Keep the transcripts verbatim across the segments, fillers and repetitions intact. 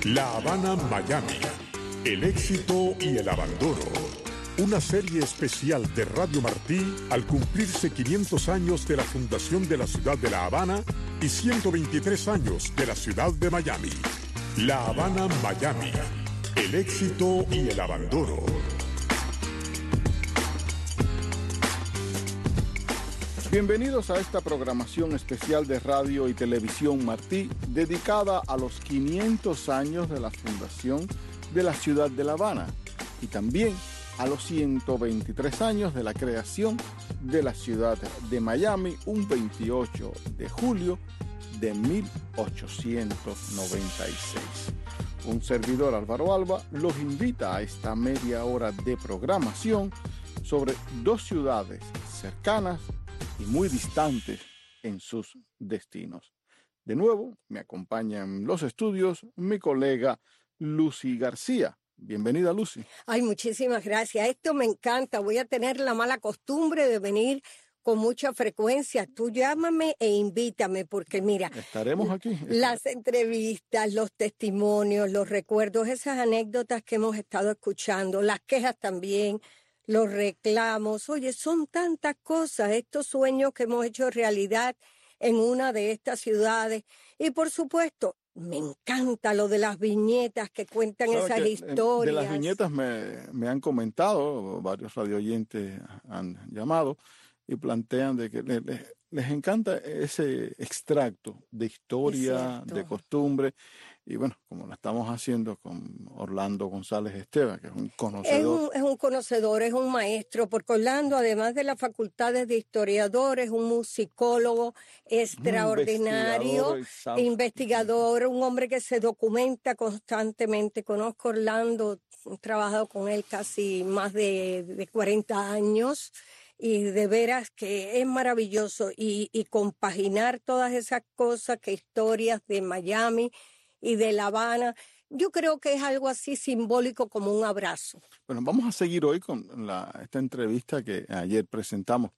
La Habana, Miami. El éxito y el abandono. Una serie especial de Radio Martí al cumplirse quinientos años de la fundación de la ciudad de La Habana y ciento veintitrés años de la ciudad de Miami. La Habana, Miami. El éxito y el abandono. Bienvenidos a esta programación especial de Radio y Televisión Martí, dedicada a los quinientos años de la fundación de la ciudad de La Habana y también a los ciento veintitrés años de la creación de la ciudad de Miami, un veintiocho de julio de mil ochocientos noventa y seis. Un servidor, Álvaro Alba, los invita a esta media hora de programación sobre dos ciudades cercanas y muy distantes en sus destinos. De nuevo, me acompaña en los estudios mi colega Lucy García. Bienvenida, Lucy. Ay, muchísimas gracias. Esto me encanta. Voy a tener la mala costumbre de venir con mucha frecuencia. Tú llámame e invítame, porque mira, estaremos aquí. Las entrevistas, los testimonios, los recuerdos, esas anécdotas que hemos estado escuchando, las quejas también, los reclamos. Oye, son tantas cosas, estos sueños que hemos hecho realidad en una de estas ciudades. Y por supuesto, me encanta lo de las viñetas que cuentan esas que, historias. De las viñetas me, me han comentado, varios radioyentes han llamado y plantean de que les, les, les encanta ese extracto de historia, de costumbre. Y bueno, como lo estamos haciendo con Orlando González Esteban, que es un conocedor. Es un, es un conocedor, es un maestro, porque Orlando, además de las facultades de historiador, es un musicólogo extraordinario, un investigador, investigador, un hombre que se documenta constantemente. Conozco a Orlando, he trabajado con él casi más de, de cuarenta años. Y de veras que es maravilloso. Y, y compaginar todas esas cosas, que historias de Miami y de La Habana, yo creo que es algo así simbólico como un abrazo. Bueno, vamos a seguir hoy con la, esta entrevista que ayer presentamos,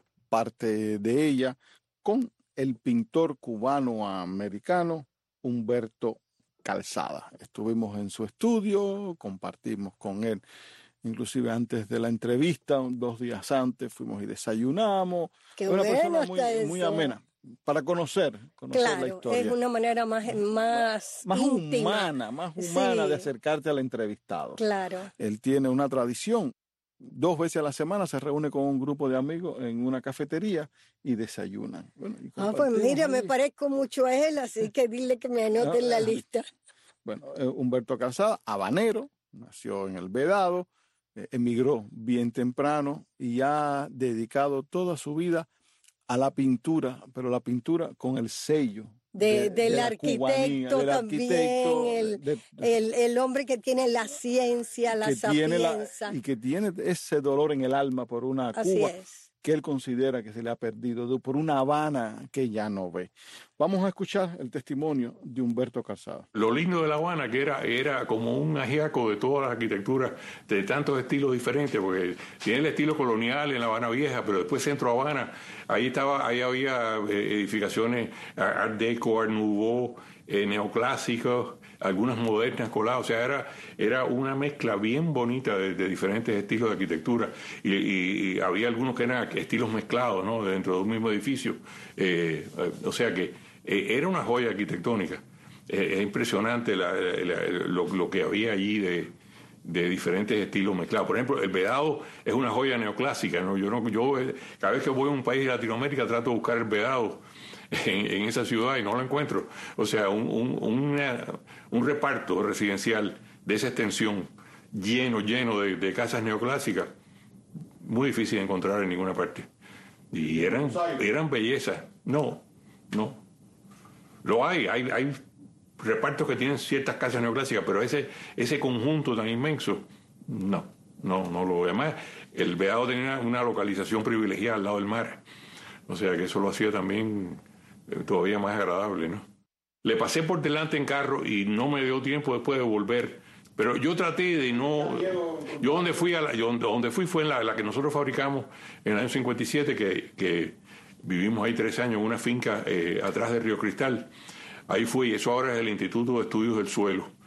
parte de ella, con el pintor cubano-americano Humberto Calzada. Estuvimos en su estudio, compartimos con él, inclusive antes de la entrevista, dos días antes, fuimos y desayunamos. Qué una bueno persona muy, está muy eso. amena, para conocer, conocer Claro, la historia. es una manera más, más, más íntima. humana, más humana Sí. de acercarte al entrevistado. Claro. Él tiene una tradición. Dos veces a la semana se reúne con un grupo de amigos en una cafetería y desayunan. Bueno, y Ah, pues mira, ahí. me parezco mucho a él, así que dile que me anote en la lista. Bueno, eh, Humberto Calzada, habanero, nació en El Vedado, eh, emigró bien temprano y ha dedicado toda su vida a la pintura, pero la pintura con el sello De, de, del de la arquitecto cubanía, del también, arquitecto, el, de, de, el, el hombre que tiene la ciencia, la que tiene sapienza. la, y que tiene ese dolor en el alma por una Así Cuba es. que él considera que se le ha perdido, por una Habana que ya no ve. Vamos a escuchar el testimonio de Humberto Calzada. Lo lindo de La Habana, que era, era como un ajiaco de todas las arquitecturas, de tantos estilos diferentes, porque tiene el estilo colonial en La Habana Vieja, pero después Centro Habana, ahí estaba, ahí había edificaciones Art Deco, Art Nouveau, eh, neoclásicos, algunas modernas coladas, o sea, era, era una mezcla bien bonita de, de diferentes estilos de arquitectura, y, y, y había algunos que eran estilos mezclados, ¿no?, dentro de un mismo edificio, eh, o sea que eh, era una joya arquitectónica. Eh, es impresionante la, la, lo, lo que había allí de, de diferentes estilos mezclados. Por ejemplo, el Vedado es una joya neoclásica, ¿no? Yo, no, yo cada vez que voy a un país de Latinoamérica trato de buscar el Vedado En, en esa ciudad y no lo encuentro. O sea, un, un, una, un reparto residencial de esa extensión lleno, lleno de, de casas neoclásicas, muy difícil de encontrar en ninguna parte. Y eran, eran bellezas. No, no. Lo hay, hay, hay repartos que tienen ciertas casas neoclásicas, pero ese, ese conjunto tan inmenso, no, no, no lo veo. Además, el Vedado tenía una localización privilegiada al lado del mar. O sea que eso lo hacía también todavía más agradable, ¿no? Le pasé por delante en carro y no me dio tiempo después de volver, pero yo traté de no, yo donde fui a la, yo donde fui fue en la, la que nosotros fabricamos en el año cincuenta y siete, que, que vivimos ahí tres años en una finca eh, atrás de Río Cristal. Ahí fui, eso ahora es el Instituto de Estudios del Suelo,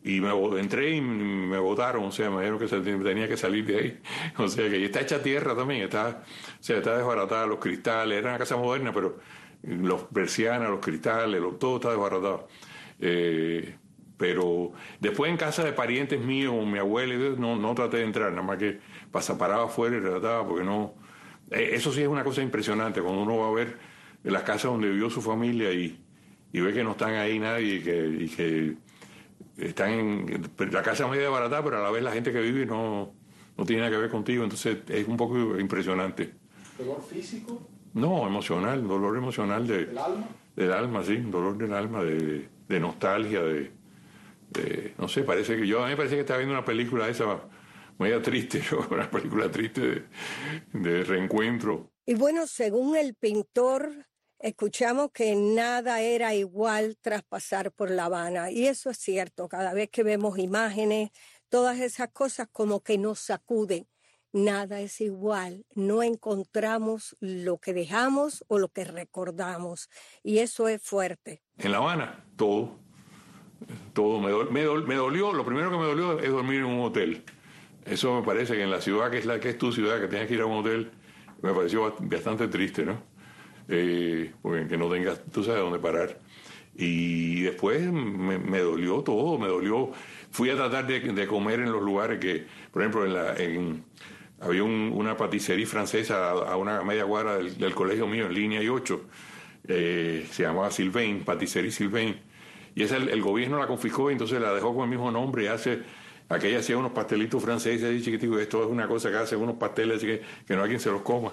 y me entré y me botaron, o sea, me dijeron que se, tenía que salir de ahí. O sea, que está hecha tierra también, está, o sea, está desbaratada, los cristales, era una casa moderna, pero los persianas, los cristales, lo, todo está desbaratado. Eh, pero después en casa de parientes míos, como mi abuela, no, no traté de entrar, nada más que pasa, paraba afuera y trataba, porque no... Eh, eso sí es una cosa impresionante, cuando uno va a ver las casas donde vivió su familia y, y ve que no están ahí nadie y que... Y que están en la casa media barata, pero a la vez la gente que vive no, no tiene nada que ver contigo, entonces es un poco impresionante. ¿Dolor físico? No, emocional, dolor emocional de, ¿Del alma? Del alma, sí, dolor del alma, de, de nostalgia, de, de, no sé, parece que yo, a mí me parece que estaba viendo una película esa media triste, una película triste de, de reencuentro. Y bueno, según el pintor, escuchamos que nada era igual tras pasar por La Habana. Y eso es cierto, cada vez que vemos imágenes, todas esas cosas como que nos sacuden. Nada es igual, no encontramos lo que dejamos o lo que recordamos. Y eso es fuerte. En La Habana, todo, todo me, dol, me, dol, me dolió, lo primero que me dolió es dormir en un hotel. Eso me parece que en la ciudad que es la que es tu ciudad, que tengas que ir a un hotel, me pareció bastante triste, ¿no? Eh, porque que no tengas, tú sabes dónde parar. Y después me, me dolió todo, me dolió. Fui a tratar de, de comer en los lugares que, por ejemplo, en la, en, había un, una paticería francesa a, a una media cuadra del, del colegio mío, en línea y ocho, eh, se llamaba Sylvain, Paticería Sylvain. Y esa el, el gobierno la confiscó y entonces la dejó con el mismo nombre y hace, aquella hacía unos pastelitos franceses y chiquititos, esto es una cosa que hace unos pasteles así que, que no hay quien se los coma.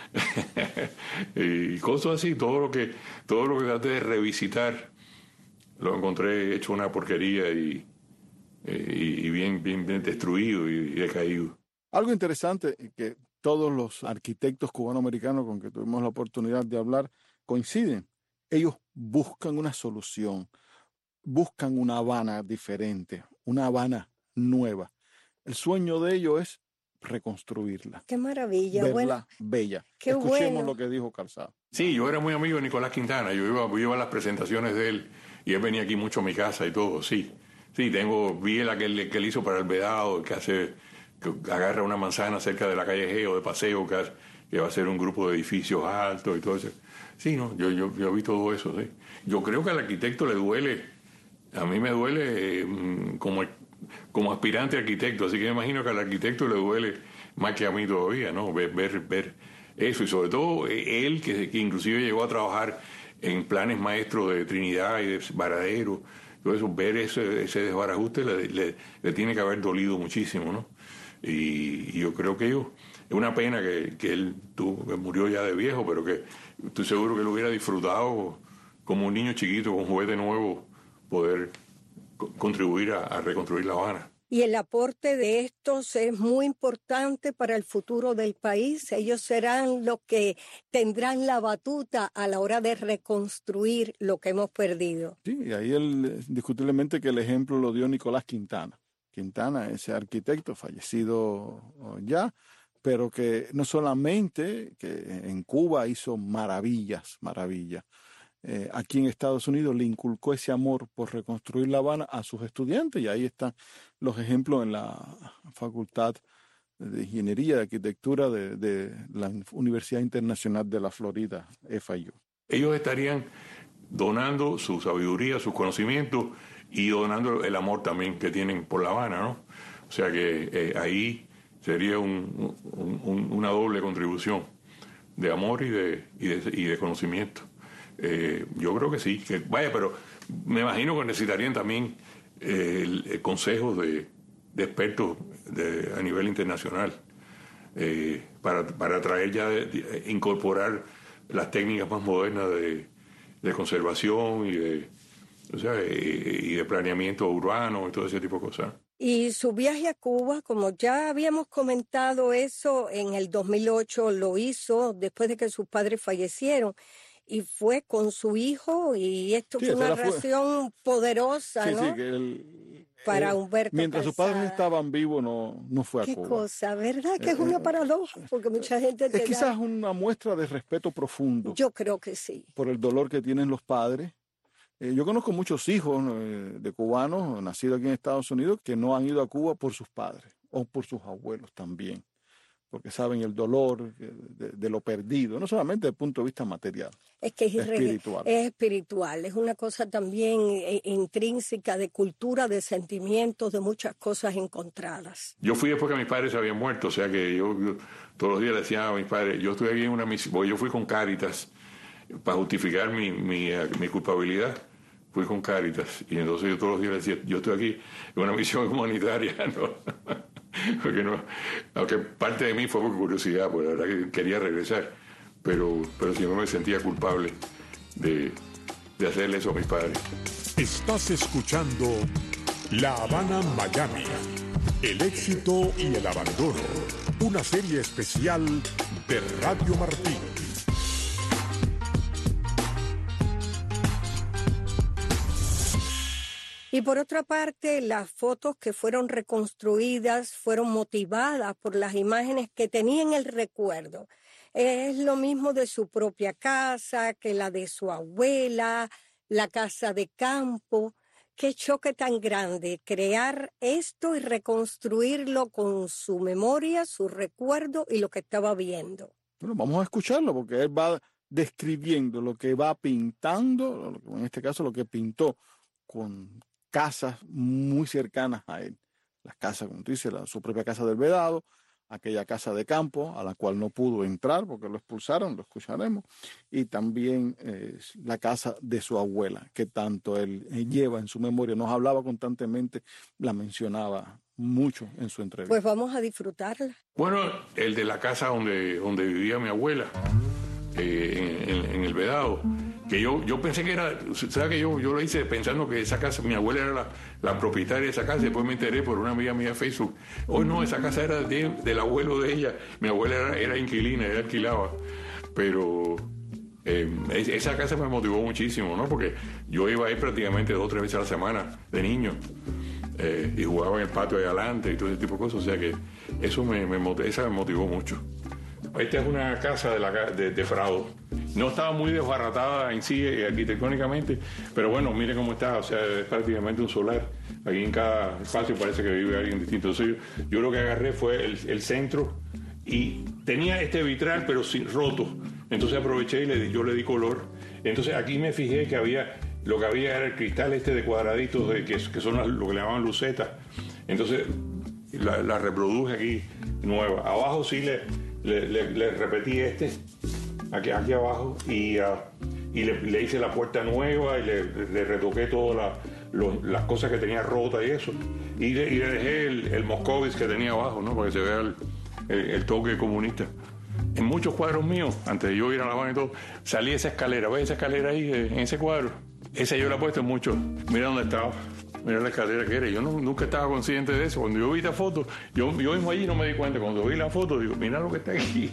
Y cosas así, todo lo que todo lo que traté de revisitar lo encontré hecho una porquería y, y, y bien, bien, bien destruido y, y decaído. Algo interesante que todos los arquitectos cubanoamericanos con que tuvimos la oportunidad de hablar coinciden. Ellos buscan una solución, buscan una Habana diferente, una Habana nueva. El sueño de ellos es reconstruirla. Qué maravilla. Verla bueno, bella. Qué Escuchemos bueno. lo que dijo Calzado. Sí, yo era muy amigo de Nicolás Quintana, yo iba, yo iba a las presentaciones de él y él venía aquí mucho a mi casa y todo, sí. Sí, tengo, vi la que él, que él hizo para el Vedado, que hace, que agarra una manzana cerca de la calle Geo de paseo, que, hace, que va a ser un grupo de edificios altos y todo eso. Sí, no, yo, yo, yo vi todo eso, sí. Yo creo que al arquitecto le duele, a mí me duele eh, como, como aspirante arquitecto, así que me imagino que al arquitecto le duele más que a mí todavía, ¿no? Ver, ver, ver eso, y sobre todo él, que, que inclusive llegó a trabajar en planes maestros de Trinidad y de Varadero, todo eso, ver ese, ese desbarajuste le, le, le tiene que haber dolido muchísimo, ¿no? Y, y yo creo que yo, es una pena que, que él tuvo, que murió ya de viejo, pero que estoy seguro que lo hubiera disfrutado como un niño chiquito con juguete nuevo, poder co- contribuir a, a reconstruir La Habana. Y el aporte de estos es muy importante para el futuro del país. Ellos serán los que tendrán la batuta a la hora de reconstruir lo que hemos perdido. Sí, y ahí él, indiscutiblemente que el ejemplo lo dio Nicolás Quintana. Quintana, ese arquitecto fallecido ya, pero que no solamente que en Cuba hizo maravillas, maravillas. Eh, aquí en Estados Unidos le inculcó ese amor por reconstruir La Habana a sus estudiantes y ahí están los ejemplos en la Facultad de Ingeniería de Arquitectura de, de la Universidad Internacional de la Florida, F I U. Ellos estarían donando su sabiduría, sus conocimientos y donando el amor también que tienen por La Habana, ¿no? O sea que eh, ahí sería un, un, un, una doble contribución de amor y de, y de, y de conocimiento. Eh, yo creo que sí, que vaya, pero me imagino que necesitarían también eh, el, el consejos de, de expertos de, a nivel internacional eh, para, para traer ya, de, de, incorporar las técnicas más modernas de, de conservación y de, o sea, y, y de planeamiento urbano y todo ese tipo de cosas. Y su viaje a Cuba, como ya habíamos comentado eso, en el dos mil ocho lo hizo después de que sus padres fallecieron. Y fue con su hijo, y esto Sí, fue una esa fue- relación poderosa, Sí, ¿no? sí, que él, Para él, Humberto mientras sus padres Calzada. estaban vivos, no, no fue a Qué Cuba. cosa, ¿verdad? Que es Eh, una eh, paradoja, porque mucha gente te Es da- quizás una muestra de respeto profundo Yo creo que sí. por el dolor que tienen los padres, Eh, yo conozco muchos hijos eh, de cubanos nacidos aquí en Estados Unidos que no han ido a Cuba por sus padres o por sus abuelos también, porque saben el dolor de, de lo perdido, no solamente desde el punto de vista material, es que es, espiritual. Es espiritual, es una cosa también eh, intrínseca de cultura, de sentimientos, de muchas cosas encontradas. Yo fui después que mis padres se habían muerto, o sea que yo, yo todos los días le decía a mis padres, yo estoy aquí en una misión, yo fui con Cáritas para justificar mi, mi, mi culpabilidad. Fui con Cáritas y entonces yo todos los días le decía, yo estoy aquí en una misión humanitaria, ¿no? Porque no, aunque parte de mí fue por curiosidad, pues la verdad que quería regresar, pero, pero siempre me sentía culpable de, de hacerle eso a mis padres. Estás escuchando La Habana, Miami, el éxito y el abandono, una serie especial de Radio Martí. Y por otra parte, las fotos que fueron reconstruidas fueron motivadas por las imágenes que tenían el recuerdo. Es lo mismo de su propia casa que la de su abuela, la casa de campo. Qué choque tan grande crear esto y reconstruirlo con su memoria, su recuerdo y lo que estaba viendo. Bueno, vamos a escucharlo porque él va describiendo lo que va pintando, en este caso lo que pintó con casas muy cercanas a él. Las casas, como dice, la, su propia casa del Vedado, aquella casa de campo a la cual no pudo entrar porque lo expulsaron, lo escucharemos, y también eh, la casa de su abuela, que tanto él eh, lleva en su memoria, nos hablaba constantemente, la mencionaba mucho en su entrevista. Pues vamos a disfrutarla. Bueno, el de la casa donde, donde vivía mi abuela, eh, en, en, en el Vedado, que yo, yo pensé que era, ¿sabes que yo, yo lo hice pensando que esa casa, mi abuela era la, la propietaria de esa casa, después me enteré por una amiga mía de Facebook, hoy no, esa casa era de, del abuelo de ella, mi abuela era, era inquilina, ella alquilaba, pero eh, esa casa me motivó muchísimo, ¿no? Porque yo iba ahí prácticamente dos o tres veces a la semana de niño, eh, y jugaba en el patio ahí adelante y todo ese tipo de cosas, o sea que eso me, me, esa me motivó mucho. Esta es una casa de, la, de, de Frado. No estaba muy desbaratada en sí arquitectónicamente, pero bueno, mire cómo está, o sea, es prácticamente un solar. Aquí en cada espacio parece que vive alguien distinto. Entonces yo, yo lo que agarré fue el, el centro y tenía este vitral pero sin, roto. Entonces aproveché y le, yo le di color. Entonces aquí me fijé que había, lo que había era el cristal este de cuadraditos, de, que, que son las, lo que le llamaban lucetas. Entonces la, la reproduje aquí nueva. Abajo sí le... Le, le, le repetí este, aquí, aquí abajo, y, uh, y le, le hice la puerta nueva y le, le retoqué todas la, lo, las cosas que tenía rotas y eso. Y le, y le dejé el, el Moscovitz que tenía abajo, ¿no? Para que se vea el, el, el toque comunista. En muchos cuadros míos, antes de yo ir a La Habana y todo, salí esa escalera. ¿Ves esa escalera ahí, en ese cuadro? Esa yo la he puesto mucho. Mira dónde estaba. Mira la escalera que era. Yo no, nunca estaba consciente de eso. Cuando yo vi esta foto, yo, yo mismo allí no me di cuenta. Cuando vi la foto, digo, mira lo que está aquí.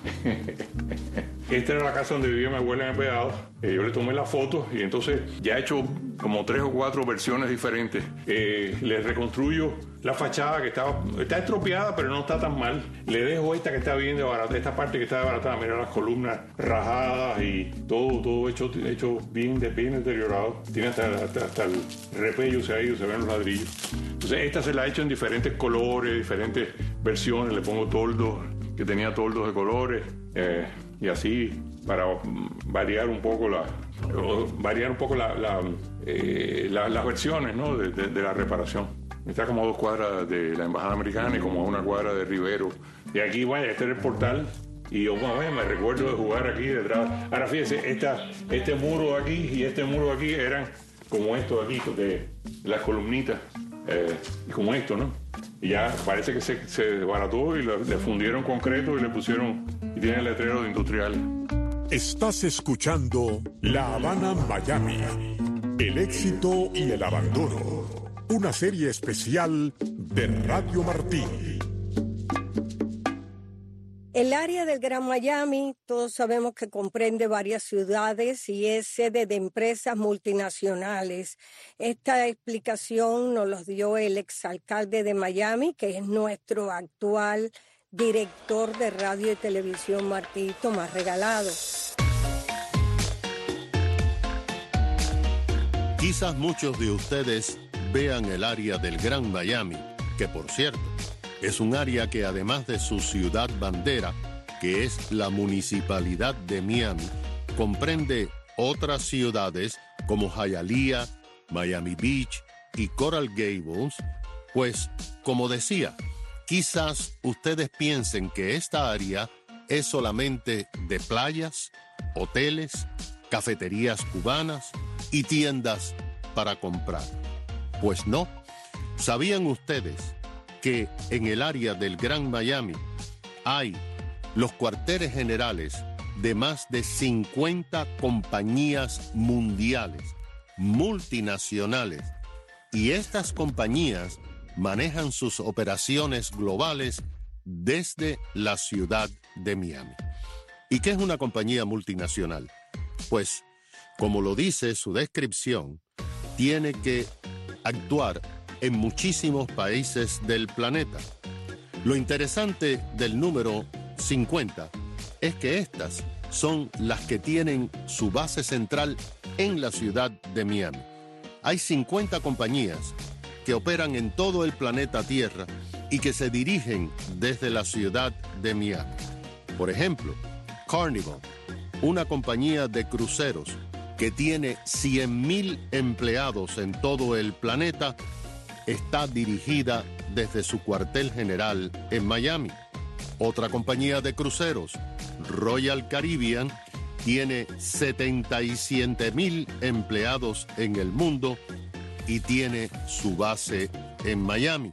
Esta era la casa donde vivía mi abuela en el Vedado. Eh, yo le tomé la foto y entonces ya he hecho como tres o cuatro versiones diferentes. Eh, le reconstruyo la fachada que estaba, está estropeada, pero no está tan mal. Le dejo esta que está bien desbaratada, esta parte que está desbaratada. Mira las columnas rajadas y todo, todo hecho, hecho bien, bien deteriorado. Tiene hasta, hasta, hasta el repello se ha ido, se ven los ladrillos. Entonces esta se la ha hecho en diferentes colores, diferentes versiones. Le pongo toldos, que tenía toldos de colores. Eh, y así para variar un poco la variar un poco la, la, eh, la, las versiones, ¿no? de, de, de la reparación. Está como a dos cuadras de la embajada americana y como a una cuadra de Rivero. Y aquí, bueno, este era el portal y yo, bueno, me recuerdo de jugar aquí detrás. Ahora fíjese, esta, este muro de aquí y este muro de aquí eran como esto de aquí, de las columnitas, eh, como esto, ¿no? Y ya parece que se, se desbarató y le, le fundieron concreto y le pusieron, y tiene el letrero de industriales. Estás escuchando La Habana, Miami, el éxito y el abandono, una serie especial de Radio Martí. El área del Gran Miami, todos sabemos que comprende varias ciudades y es sede de empresas multinacionales. Esta explicación nos la dio el exalcalde de Miami, que es nuestro actual director de radio y televisión Martí, Tomás Regalado. Quizás muchos de ustedes vean el área del Gran Miami, que por cierto, es un área que además de su ciudad bandera, que es la Municipalidad de Miami, comprende otras ciudades como Hialeah, Miami Beach y Coral Gables, pues, como decía, quizás ustedes piensen que esta área es solamente de playas, hoteles, cafeterías cubanas y tiendas para comprar. Pues no. ¿Sabían ustedes que en el área del Gran Miami hay los cuarteles generales de más de cincuenta compañías mundiales, multinacionales, y estas compañías manejan sus operaciones globales desde la ciudad de Miami? ¿Y qué es una compañía multinacional? Pues, como lo dice su descripción, tiene que actuar en muchísimos países del planeta. Lo interesante del número cincuenta es que estas son las que tienen su base central en la ciudad de Miami. Hay cincuenta compañías que operan en todo el planeta Tierra y que se dirigen desde la ciudad de Miami. Por ejemplo, Carnival, una compañía de cruceros que tiene cien mil empleados en todo el planeta, está dirigida desde su cuartel general en Miami. Otra compañía de cruceros, Royal Caribbean, tiene setenta y siete mil empleados en el mundo y tiene su base en Miami.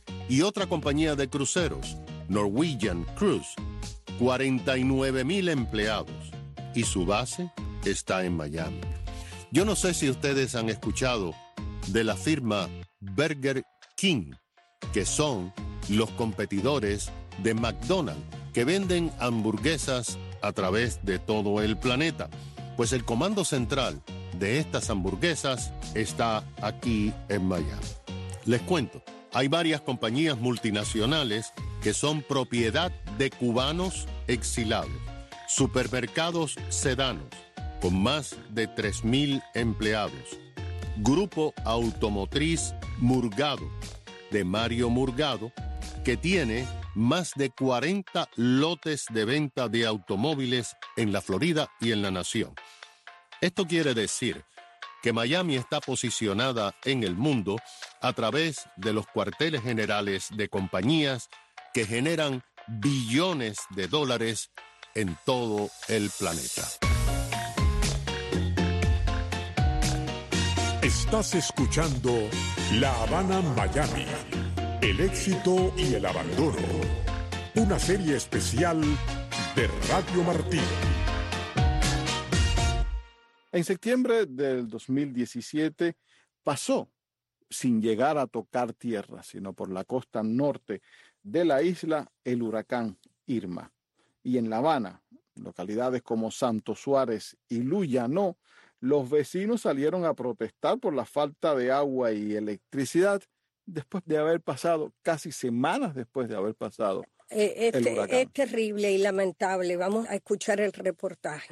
Y otra compañía de cruceros, Norwegian Cruise, cuarenta y nueve mil empleados y su base está en Miami. Yo no sé si ustedes han escuchado de la firma Burger King, que son los competidores de McDonald's, que venden hamburguesas a través de todo el planeta. Pues el comando central de estas hamburguesas está aquí en Miami. Les cuento, hay varias compañías multinacionales que son propiedad de cubanos exilados, supermercados Sedanos, con más de tres mil empleados, Grupo Automotriz Murgado, de Mario Murgado, que tiene más de cuarenta lotes de venta de automóviles en la Florida y en la nación. Esto quiere decir que Miami está posicionada en el mundo a través de los cuarteles generales de compañías que generan billones de dólares en todo el planeta. Estás escuchando La Habana Miami, el éxito y el abandono. Una serie especial de Radio Martí. En septiembre del dos mil diecisiete pasó sin llegar a tocar tierra, sino por la costa norte de la isla, el huracán Irma. Y en La Habana, localidades como Santo Suárez y Luyanó, los vecinos salieron a protestar por la falta de agua y electricidad después de haber pasado, casi semanas después de haber pasado eh, el es, huracán. Es terrible y lamentable. Vamos a escuchar el reportaje.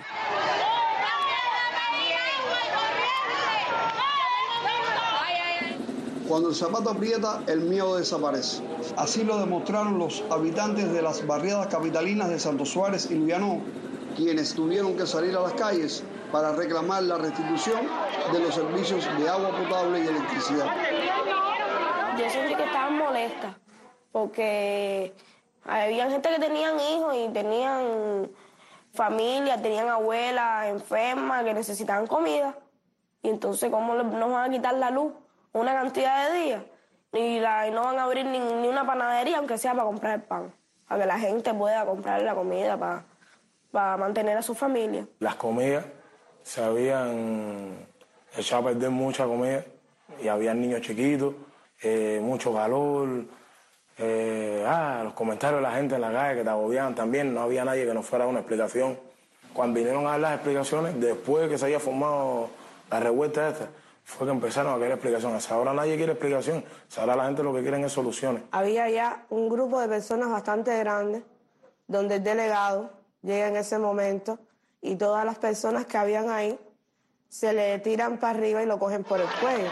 Cuando el zapato aprieta, el miedo desaparece. Así lo demostraron los habitantes de las barriadas capitalinas de Santo Suárez y Luyanó, quienes tuvieron que salir a las calles para reclamar la restitución de los servicios de agua potable y electricidad. Yo sentí que estaban molestas, porque había gente que tenían hijos y tenían familia, tenían abuelas enfermas que necesitaban comida. Y entonces, ¿cómo nos van a quitar la luz una cantidad de días? Y, la, y no van a abrir ni, ni una panadería, aunque sea para comprar el pan, para que la gente pueda comprar la comida para, para mantener a su familia. Las comidas se habían echado a perder mucha comida y había niños chiquitos, eh, mucho calor, eh, ah, los comentarios de la gente en la calle que te agobiaban también, no había nadie que nos fuera a dar una explicación. Cuando vinieron a dar las explicaciones, después de que se haya formado la revuelta esta, fue que empezaron a querer explicaciones. Ahora nadie quiere explicación, ahora la gente lo que quiere es soluciones. Había ya un grupo de personas bastante grande, donde el delegado llega en ese momento y todas las personas que habían ahí se le tiran para arriba y lo cogen por el cuello.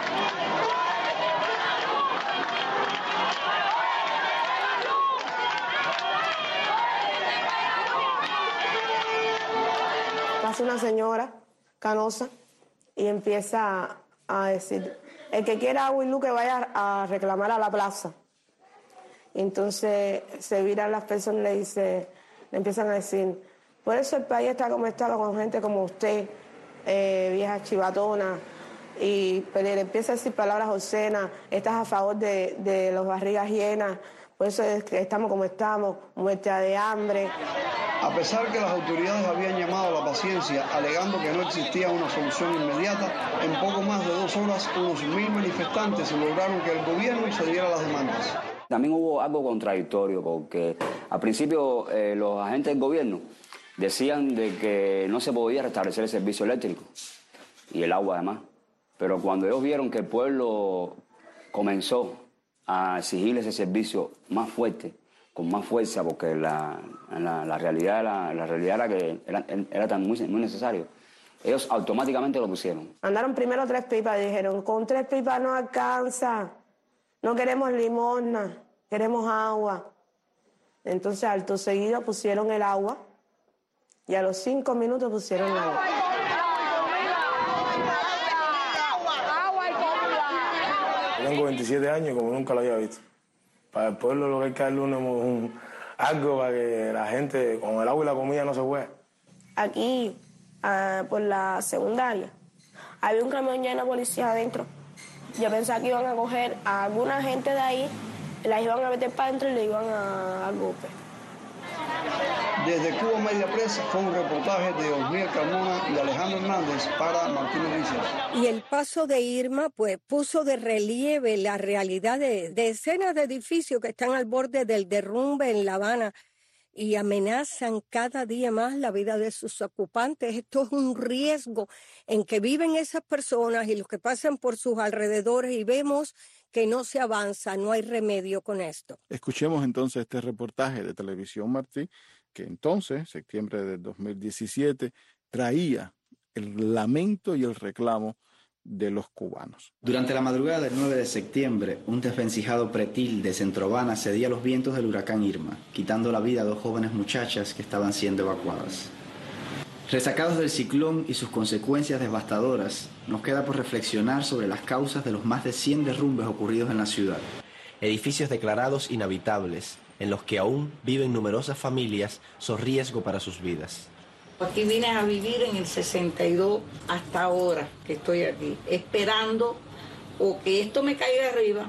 Pasa una señora canosa y empieza a decir, el que quiera agua y luz que vaya a reclamar a la plaza. Y entonces se viran las personas y le, dice, le empiezan a decir, por eso el país está como está, con gente como usted, eh, vieja chivatona, y pero le empieza a decir palabras obscenas, estás a favor de, de las barrigas llenas, por eso es que estamos como estamos, muerte de hambre. A pesar que las autoridades habían llamado a la paciencia, alegando que no existía una solución inmediata, en poco más de dos horas unos mil manifestantes lograron que el gobierno cediera las demandas. También hubo algo contradictorio, porque al principio eh, los agentes del gobierno decían de que no se podía restablecer el servicio eléctrico y el agua además, pero cuando ellos vieron que el pueblo comenzó a exigir ese servicio más fuerte, con más fuerza, porque la, la, la, realidad, la, la realidad era que era, era tan muy, muy necesario, ellos automáticamente lo pusieron. Mandaron primero tres pipas y dijeron, con tres pipas no alcanza, no queremos limosna, queremos agua. Entonces, acto seguido pusieron el agua y a los cinco minutos pusieron el agua. Tengo veintisiete años y como nunca lo había visto. Para el pueblo lo que hay que darle uno un, algo para que la gente con el agua y la comida no se juegue. Aquí, uh, por la secundaria, había un camión lleno de policías adentro. Yo pensaba que iban a coger a alguna gente de ahí, las iban a meter para adentro y le iban a dar golpe. Desde Cuba Media Press fue un reportaje de Osmiel Carmona y Alejandro Hernández para Martín Noticias. Y el paso de Irma pues puso de relieve la realidad de decenas de edificios que están al borde del derrumbe en La Habana y amenazan cada día más la vida de sus ocupantes. Esto es un riesgo en que viven esas personas y los que pasan por sus alrededores, y vemos que no se avanza, no hay remedio con esto. Escuchemos entonces este reportaje de Televisión Martí, que entonces, septiembre del dos mil diecisiete, traía el lamento y el reclamo de los cubanos. Durante la madrugada del nueve de septiembre, un desvencijado pretil de Centro Habana cedía a los vientos del huracán Irma, quitando la vida a dos jóvenes muchachas que estaban siendo evacuadas. Resacados del ciclón y sus consecuencias devastadoras, nos queda por reflexionar sobre las causas de los más de cien derrumbes ocurridos en la ciudad. Edificios declarados inhabitables, en los que aún viven numerosas familias, son riesgo para sus vidas. Aquí vine a vivir en el sesenta y dos hasta ahora que estoy aquí, esperando o que esto me caiga arriba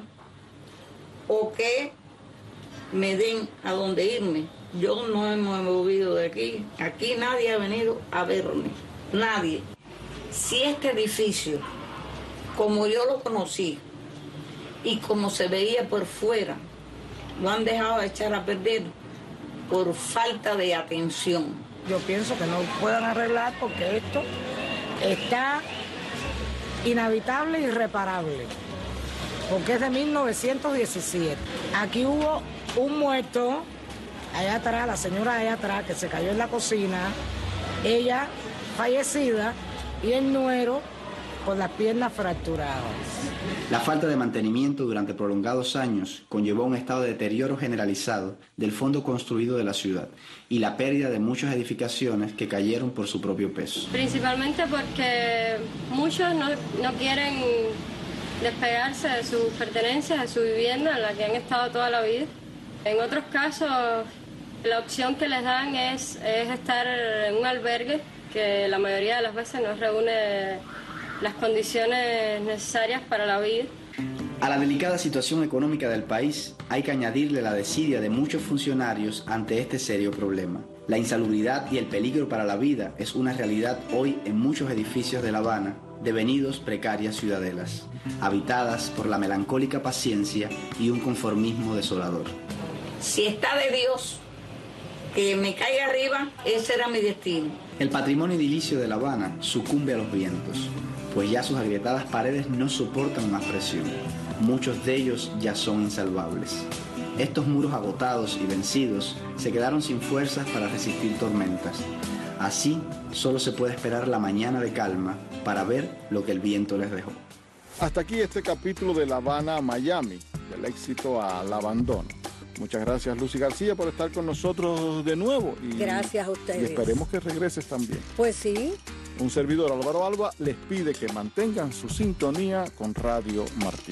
o que me den a dónde irme. Yo no me he movido de aquí, aquí nadie ha venido a verme, nadie. Si este edificio, como yo lo conocí y como se veía por fuera, lo han dejado echar a perder por falta de atención. Yo pienso que no puedan arreglar porque esto está inhabitable e irreparable, porque es de mil novecientos diecisiete. Aquí hubo un muerto, allá atrás, la señora allá atrás, que se cayó en la cocina, ella fallecida y el nuero con las piernas fracturadas. La falta de mantenimiento durante prolongados años conllevó un estado de deterioro generalizado del fondo construido de la ciudad y la pérdida de muchas edificaciones que cayeron por su propio peso. Principalmente porque muchos no, no quieren despegarse de sus pertenencias, de su vivienda en la que han estado toda la vida. En otros casos, la opción que les dan es, es estar en un albergue que la mayoría de las veces no reúne las condiciones necesarias para la vida. A la delicada situación económica del país hay que añadirle la desidia de muchos funcionarios ante este serio problema. La insalubridad y el peligro para la vida es una realidad hoy en muchos edificios de La Habana, devenidos precarias ciudadelas, habitadas por la melancólica paciencia y un conformismo desolador. Si está de Dios, que me caiga arriba, ese era mi destino. El patrimonio edilicio de La Habana sucumbe a los vientos, pues ya sus agrietadas paredes no soportan más presión. Muchos de ellos ya son insalvables. Estos muros agotados y vencidos se quedaron sin fuerzas para resistir tormentas. Así, solo se puede esperar la mañana de calma para ver lo que el viento les dejó. Hasta aquí este capítulo de La Habana a Miami, del éxito al abandono. Muchas gracias, Lucy García, por estar con nosotros de nuevo. Y, gracias a ustedes. Y esperemos que regreses también. Pues sí. Un servidor, Álvaro Alba, les pide que mantengan su sintonía con Radio Martí.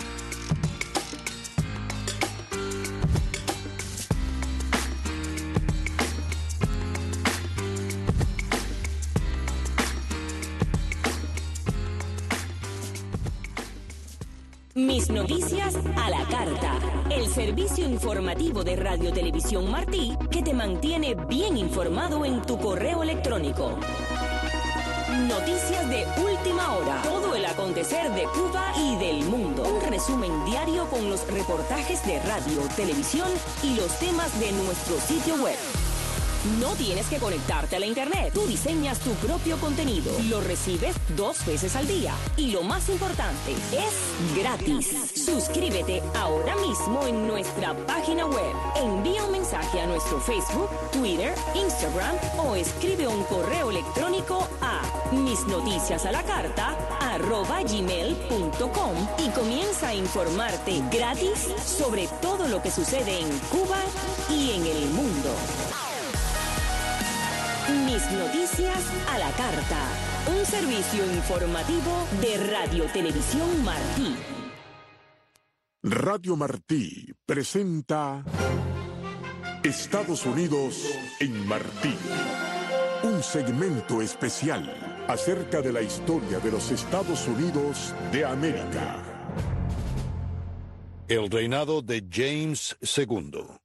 Mis noticias a la carta. El servicio informativo de Radio Televisión Martí que te mantiene bien informado en tu correo electrónico. Noticias de última hora. Todo el acontecer de Cuba y del mundo. Un resumen diario con los reportajes de radio, televisión y los temas de nuestro sitio web. No tienes que conectarte a la internet. Tú diseñas tu propio contenido. Lo recibes dos veces al día. Y lo más importante, es gratis. Suscríbete ahora mismo en nuestra página web. Envía un mensaje a nuestro Facebook, Twitter, Instagram o escribe un correo electrónico a misnoticiasalacarta arroba gmail punto com y comienza a informarte gratis sobre todo lo que sucede en Cuba y en el mundo. Mis noticias a la carta. Un servicio informativo de Radio Televisión Martí. Radio Martí presenta Estados Unidos en Martí. Un segmento especial acerca de la historia de los Estados Unidos de América. El reinado de James segundo.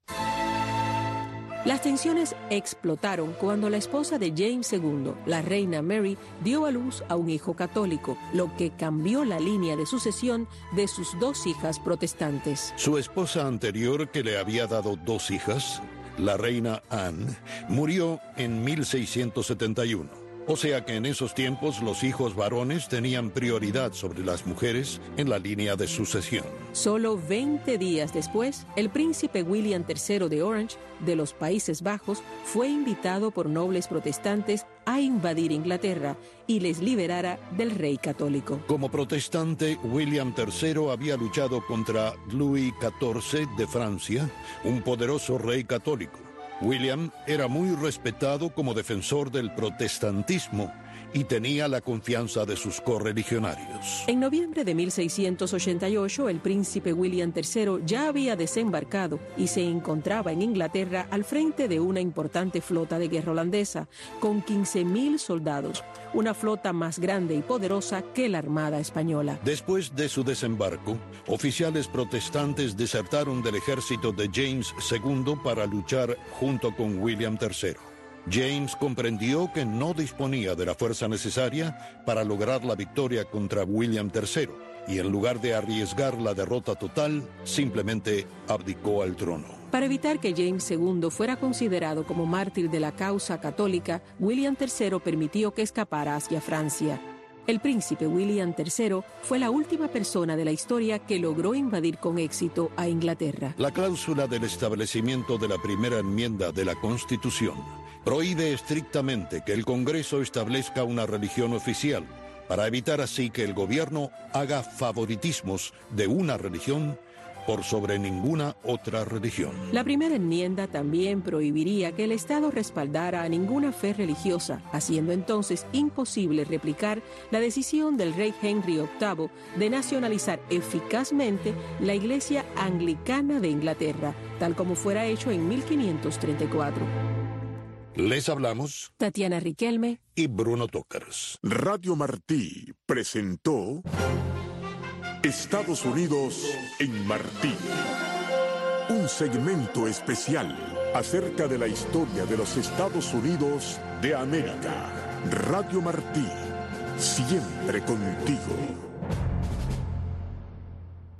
Las tensiones explotaron cuando la esposa de James segundo, la reina Mary, dio a luz a un hijo católico, lo que cambió la línea de sucesión de sus dos hijas protestantes. Su esposa anterior, que le había dado dos hijas, la reina Anne, murió en mil seiscientos setenta y uno. O sea que en esos tiempos los hijos varones tenían prioridad sobre las mujeres en la línea de sucesión. Solo veinte días después, el príncipe William tercero de Orange, de los Países Bajos, fue invitado por nobles protestantes a invadir Inglaterra y les liberara del rey católico. Como protestante, William tercero había luchado contra Louis catorce de Francia, un poderoso rey católico. William era muy respetado como defensor del protestantismo y tenía la confianza de sus correligionarios. En noviembre de mil seiscientos ochenta y ocho, el príncipe William tercero ya había desembarcado y se encontraba en Inglaterra al frente de una importante flota de guerra holandesa, con quince mil soldados, una flota más grande y poderosa que la Armada Española. Después de su desembarco, oficiales protestantes desertaron del ejército de James segundo para luchar junto con William tercero. James comprendió que no disponía de la fuerza necesaria para lograr la victoria contra William tercero y en lugar de arriesgar la derrota total, simplemente abdicó al trono. Para evitar que James segundo fuera considerado como mártir de la causa católica, William tercero permitió que escapara hacia Francia. El príncipe William tercero fue la última persona de la historia que logró invadir con éxito a Inglaterra. La cláusula del establecimiento de la primera enmienda de la Constitución prohíbe estrictamente que el Congreso establezca una religión oficial, para evitar así que el gobierno haga favoritismos de una religión por sobre ninguna otra religión. La primera enmienda también prohibiría que el Estado respaldara a ninguna fe religiosa, haciendo entonces imposible replicar la decisión del rey Henry octavo de nacionalizar eficazmente la Iglesia Anglicana de Inglaterra, tal como fuera hecho en mil quinientos treinta y cuatro. Les hablamos Tatiana Riquelme y Bruno Tócaras. Radio Martí presentó Estados Unidos en Martí. Un segmento especial acerca de la historia de los Estados Unidos de América. Radio Martí, siempre contigo.